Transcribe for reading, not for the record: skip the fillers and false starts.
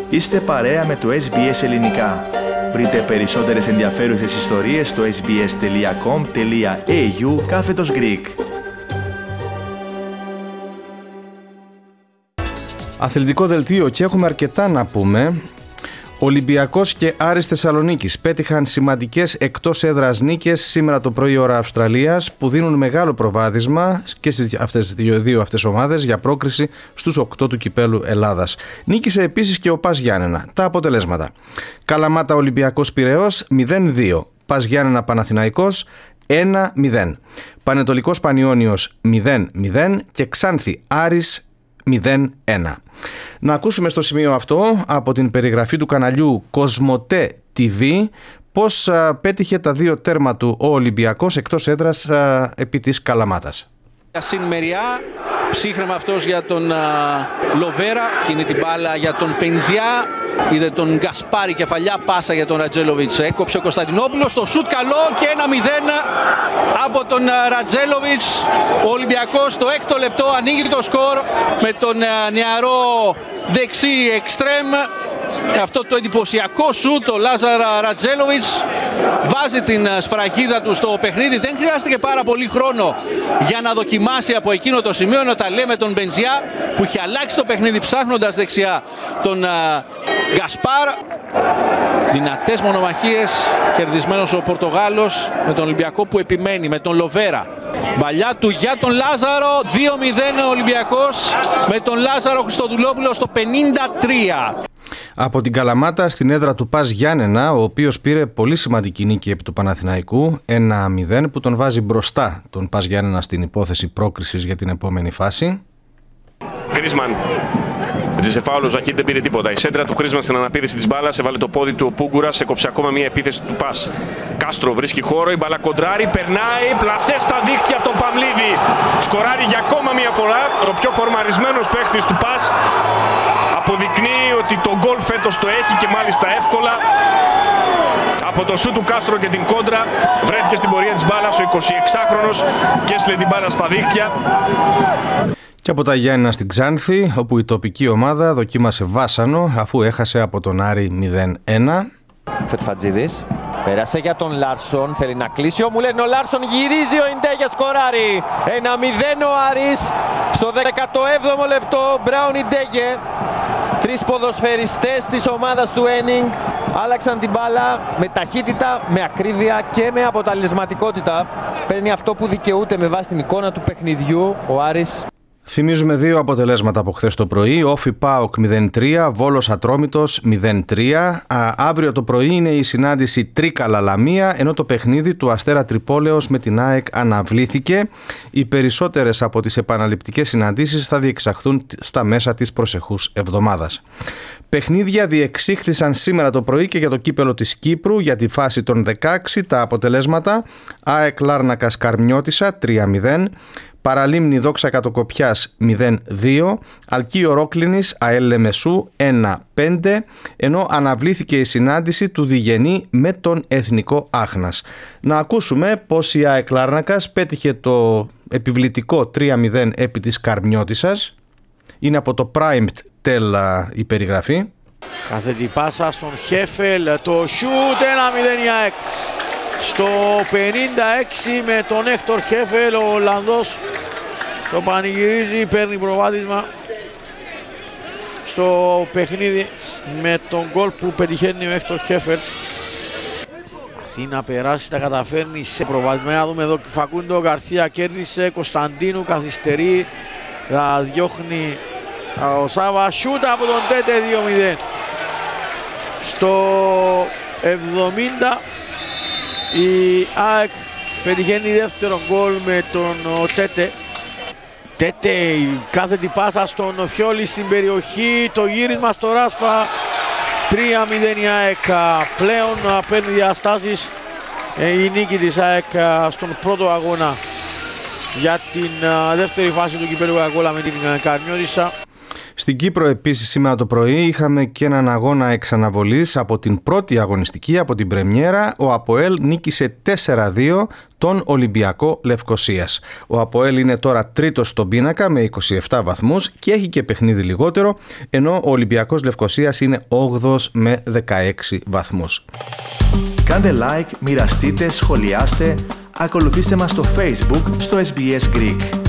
Είστε παρέα με το SBS Ελληνικά. Βρείτε περισσότερες ενδιαφέρουσες ιστορίες στο sbs.com.au/Greek. Αθλητικό δελτίο και έχουμε αρκετά να πούμε. Ολυμπιακός και Άρης Θεσσαλονίκης πέτυχαν σημαντικές εκτός έδρας νίκες σήμερα το πρωί ώρα Αυστραλίας που δίνουν μεγάλο προβάδισμα και στις δύο αυτές ομάδες για πρόκριση στους 8 του κυπέλου Ελλάδας. Νίκησε επίσης και ο Πας Γιάννενα. Τα αποτελέσματα: Καλαμάτα Ολυμπιακός Πειραιώς 0-2, Πας Γιάννενα Παναθηναϊκός 1-0, Πανετολικός Πανιώνιος 0-0 και Ξάνθη Άρης 0-1. Να ακούσουμε στο σημείο αυτό από την περιγραφή του καναλιού Κοσμοτέ TV πώς πέτυχε τα δύο τέρμα του ο Ολυμπιακός εκτός έδρας επί της Καλαμάτας. Συν Μεριά, ψύχρεμα αυτός για τον Λοβέρα, κινεί την μπάλα για τον Πενζιά, είδε τον Γκασπάρη, κεφαλιά πάσα για τον Ρατζέλοβιτς, έκοψε ο Κωνσταντινόπουλος, το σουτ καλό και 1-0 από τον Ρατζέλοβιτς. Ο Ολυμπιακός το 6ο λεπτό ανοίγει το σκορ με τον νεαρό δεξί εξτρέμ. Αυτό το εντυπωσιακό σουτ, ο Λάζαρα Ρατζέλοβιτς βάζει την σφραγίδα του στο παιχνίδι. Δεν χρειάστηκε πάρα πολύ χρόνο για να δοκιμάσει από εκείνο το σημείο, ενώ τα λέμε τον Μπενζιά που είχε αλλάξει το παιχνίδι ψάχνοντας δεξιά τον Γκασπάρ. Δυνατές μονομαχίες, κερδισμένος ο Πορτογάλος με τον Ολυμπιακό που επιμένει, με τον Λοβέρα. Μπαλιά του για τον Λάζαρο, 2-0 ο Ολυμπιακός με τον Λάζαρο Χριστοδουλόπουλο στο 53. Από την Καλαμάτα στην έδρα του Πας Γιάννενα, ο οποίος πήρε πολύ σημαντική νίκη επί του Παναθηναϊκού 1-0 που τον βάζει μπροστά τον Πας Γιάννενα στην υπόθεση πρόκρισης για την επόμενη φάση. Κρίσμαν. Ζήσε φάουλο, ο Ζαχίρ δεν πήρε τίποτα. Η σέντρα του Κρίσμαν στην αναπήδηση της μπάλας, έβαλε το πόδι του ο Πούγκουρας, έκοψε ακόμα μια επίθεση του Πας. Κάστρο βρίσκει χώρο, η μπάλα κοντράρει, περνάει, πλασέ στα δίχτυα από τον Παμλίδη. Σκοράρει για ακόμα μια φορά, ο πιο φορμαρισμένος παίχτης του Πας. Αποδεικνύει ότι το γκολ φέτος το έχει και μάλιστα εύκολα. Από το σου του Κάστρο και την κόντρα βρέθηκε στην πορεία της μπάλας ο 26χρονος και έστειλε την μπάλα στα δίχτυα. Και από τα Γιάννενα στην Ξάνθη, όπου η τοπική ομάδα δοκίμασε βάσανο αφού έχασε από τον Άρη 0-1. Φετφατζίδης πέρασε για τον Λάρσον, θέλει να κλείσει, μου λένε ο Λάρσον, γυρίζει ο Ιντέγε, σκοράρει 1-0 ο Άρης στο 17ο λεπτό. Μπράουν Ιντέγε, τρεις ποδοσφαιριστές της ομάδας του Ένινγκ άλλαξαν την μπάλα με ταχύτητα, με ακρίβεια και με αποτελεσματικότητα. Παίρνει αυτό που δικαιούται με βάση την εικόνα του παιχνιδιού ο Άρης. Θυμίζουμε δύο αποτελέσματα από χθες το πρωί. Όφι ΠΑΟΚ 0-3, Βόλος Ατρόμητος 0-3. Αύριο το πρωί είναι η συνάντηση Τρίκαλα Λαμία, ενώ το παιχνίδι του Αστέρα Τρυπόλεως με την ΑΕΚ αναβλήθηκε. Οι περισσότερες από τις επαναληπτικές συναντήσεις θα διεξαχθούν στα μέσα της προσεχούς εβδομάδας. Παιχνίδια διεξήχθησαν σήμερα το πρωί και για το κύπελο της Κύπρου για τη φάση των 16. Τα αποτελέσματα: ΑΕΚ Λάρνακας Καρμιώτισσα 3-0, Παραλίμνη Δόξα Κατοκοπιάς 0-2, Αλκείο Ρόκλινης ΑΕΛ Λεμεσού 1-5, ενώ αναβλήθηκε η συνάντηση του Διγενή με τον Εθνικό Άχνας. Να ακούσουμε πως η ΑΕΚ Λάρνακας πέτυχε το επιβλητικό 3-0 επί της Καρμιώτισσας. Είναι από το Primed Tel η περιγραφή. Κάθετη πάσα στον Χέφελ, το σιούτ 1-0 η ΑΕΚ. Στο 56 με τον Έκτορ Χέφελ, ο Ολλανδός το πανηγυρίζει, παίρνει προβάδισμα στο παιχνίδι με τον γκολ που πετυχαίνει ο Έκτορ Χέφελ. Αθεί να περάσει, τα καταφέρνει σε προβάδισμα. Να δούμε εδώ, Φακούντο Γκαρσία κέρδισε, Κωνσταντίνου καθυστερεί, διώχνει ο Σάβα, σούτ από τον Τέτε 2-0. Στο 70 η ΑΕΚ πετυχαίνει δεύτερο γκολ με τον Τέτε. Τέτε, η κάθετη πάσα στον Φιόλη στην περιοχή, το γύρισμα στο Ράσπα. 3-0 η ΑΕΚ, πλέον παίρνει διαστάσεις η νίκη της ΑΕΚ στον πρώτο αγώνα για την δεύτερη φάση του κυπέλλου Coca-Cola με την Καρμιώτισσα. Στην Κύπρο επίσης σήμερα το πρωί είχαμε και έναν αγώνα εξαναβολής από την πρώτη αγωνιστική, από την πρεμιέρα. Ο ΑΠΟΕΛ νίκησε 4-2 τον Ολυμπιακό Λευκωσίας. Ο ΑΠΟΕΛ είναι τώρα τρίτος στον πίνακα με 27 βαθμούς και έχει και παιχνίδι λιγότερο, ενώ ο Ολυμπιακός Λευκωσίας είναι 8ος με 16 βαθμούς. Κάντε like, μοιραστείτε, σχολιάστε, ακολουθήστε μας στο Facebook στο SBS Greek.